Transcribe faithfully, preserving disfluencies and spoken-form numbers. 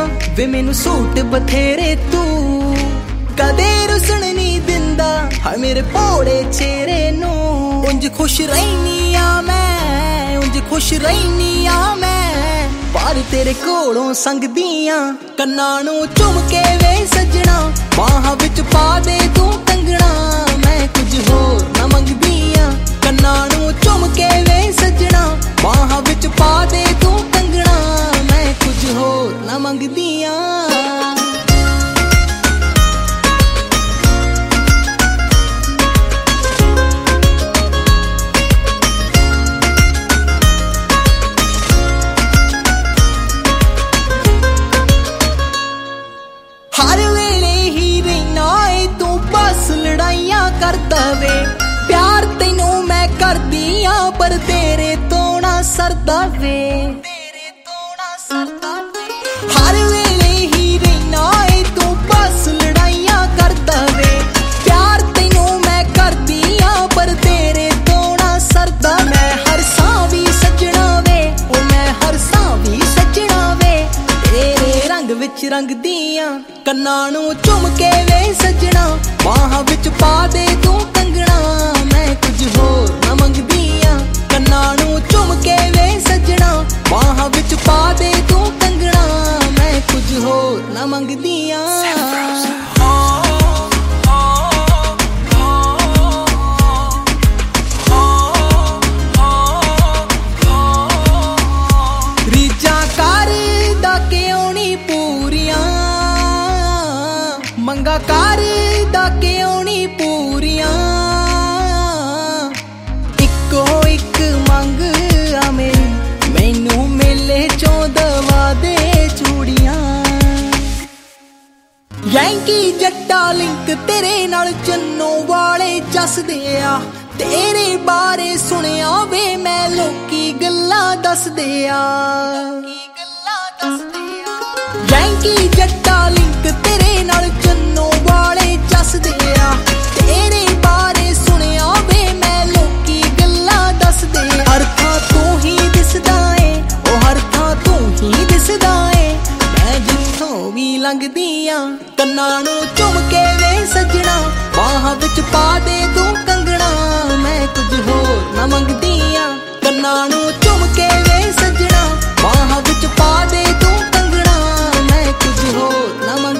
ਵੇ ਮੈਨੂੰ ਸੂਟ ਬਥੇਰੇ ਤੂੰ ਕਦੇ ਰੁਸਣ ਨਹੀਂ ਦਿੰਦਾ ਹਾਏ ਮੇਰੇ ਭੋਲੇ ਚਿਹਰੇ ਨੂੰ। ਉਂਝ ਖੁਸ਼ ਰਹਿਨੀ ਆ ਮੈਂ, ਉਂਝ ਖੁਸ਼ ਰਹਿਨੀ ਆ ਮੈਂ, ਪਰ ਤੇਰੇ ਕੋਲੋਂ ਸੰਗਦੀਆਂ ਕੰਨਾਂ ਨੂੰ ਝੁਮ ਕੇ ਵੇ ਸੱਜਣਾ। ਬਾਹਾਂ ਵਿੱਚ ਪਾ ਦੇ ਤੂੰ ਕੰਗਣਾ, ਮੈਂ ਕੁਝ ਹੋਰ ਨਾ ਮੰਗਦੀ ਆ। ਕੰਨਾਂ ਨੂੰ ਝੁਮ ਕੇ ਵੇ ਸੱਜਣਾ, ਬਾਹਾਂ ਵਿੱਚ ਪਾ ਦੇ ਤੂੰ ਕੰਗਣਾ, ਮੈਂ ਕੁਝ ਹੋਰ ਨਾ ਮੰਗਦੀ ਆ। ਹਰ ਵੇਲੇ ਹੀ ਰਹਿਣਾ ਏ ਤੂੰ ਬਸ ਲੜਾਈਆਂ ਕਰਦਾ ਵੇ। ਪਿਆਰ ਤੈਨੂੰ ਮੈਂ ਕਰਦੀ ਆ ਪਰ ਤੇਰੇ ਤੋਂ ਨਾ ਸਰਦਾ ਵੇ, ਤੇਰੇ ਤੋਂ ਨਾ ਸਰਦਾ ਵੇ। ਹਰ ਵੇਲੇ ਹੀ ਰਹਿਣਾ ਏ ਤੂੰ ਬਸ ਲੜਾਈਆਂ ਕਰਦਾ ਵੇ। ਪਿਆਰ ਤੈਨੂੰ ਮੈਂ ਕਰਦੀ ਆ ਪਰ ਤੇਰੇ ਤੋਂ ਨਾ ਸਰਦਾ। ਮੈਂ ਹਰ ਸਾਹ ਵੀ ਸੱਜਣਾ ਵੇ, ਉਹ ਮੈਂ ਹਰ ਸਾਹ ਵੀ ਸੱਜਣਾ ਵੇ, ਤੇਰੇ ਰੰਗ ਵਿੱਚ ਰੰਗਦੀ ਆ। ਕੰਨਾਂ ਨੂੰ ਝੁਮ ਕੇ ਵੇ ਸੱਜਣਾ, ਬਾਹਾਂ ਵਿੱਚ ਪਾ ਦੇ ਤੂੰ ਕੰਗਣਾ, ਮੈਂ ਕੁਝ ਹੋਰ ਨਾ ਮੰਗਦੀ ਆ। ਕੰਨਾਂ ਨੂੰ ਝੁਮ ਕੇ ਵੇ ਸੱਜਣਾ, ਬਾਹਾਂ ਵਿੱਚ ਪਾ ਦੇ ਤੂੰ ਕੰਗਣਾ, ਮੈਂ ਕੁਝ ਹੋਰ ਨਾ ਮੰਗਦੀ ਆ। ਰੀਝਾਂ ਕਰਦਾ ਕਿਉਂ ਨੀ ਪੂਰੀਆਂ, ਮੰਗਾ ਕਰਦਾ ਕਿਉਂ ਨੀ ਪੂਰੀਆਂ, ਇੱਕੋ ਇੱਕ ਮੰਗ ਆ ਮੇਰੀ, ਮੈਨੂੰ ਮੇਲੇ ਚੋਂ ਦਵਾ ਦੇ ਚੂੜੀਆਂ। ਯੈਂਕੀ ਜੱਟਾ ਲਿੰਕ ਤੇਰੇ ਨਾਲ ਚੰਨੋ ਵਾਲੇ ਚੱਸਦੇ ਆ, ਤੇਰੇ ਬਾਰੇ ਸੁਣਿਆ ਵੇ ਮੈਂ ਲੋਕੀ ਗੱਲਾਂ ਦੱਸਦੇ ਆ। ਯੈਂਕੀ ਜੱਟਾ ਲਿੰਕ ਤੇਰੇ ਨਾਲ ਚੰਨੋ ਵਾਲੇ ਚੱਸਦੇ ਆ, ਤੇਰੇ ਬਾਰੇ ਸੁਣਿਆ ਵੇ ਮੈਂ ਲੋਕੀ ਗੱਲਾਂ ਦੱਸਦੇ। ਹਰ ਥਾਂ ਤੂੰ ਹੀ ਦਿਸਦਾ ਏ, ਉਹ ਹਰ ਥਾਂ ਤੂੰ ਹੀ ਦਿਸਦਾ ਏ, ਮੈਂ ਜਿੱਥੋਂ ਵੀ ਲੰਘਦੀ ਆ। ਕੰਨਾਂ ਨੂੰ ਝੁਮ ਕੇ ਵੇ ਸੱਜਣਾ, ਬਾਹਾਂ ਵਿੱਚ ਪਾ ਦੇ ਤੂੰ ਕੰਗਣਾ, ਮੈਂ ਕੁਝ ਹੋਰ ਨਾ ਮੰਗਦੀ ਆ। ਕੰਨਾਂ ਨੂੰ ਝੁਮ ਕੇ ਵੇ ਸੱਜਣਾ, ਬਾਹਾਂ ਵਿੱਚ ਪਾ ਦੇ ਤੂੰ ਕੰਗਣਾ, ਮੈਂ ਕੁਝ ਹੋਰ ਨਾ ਮੰਗਦੀ ਆ।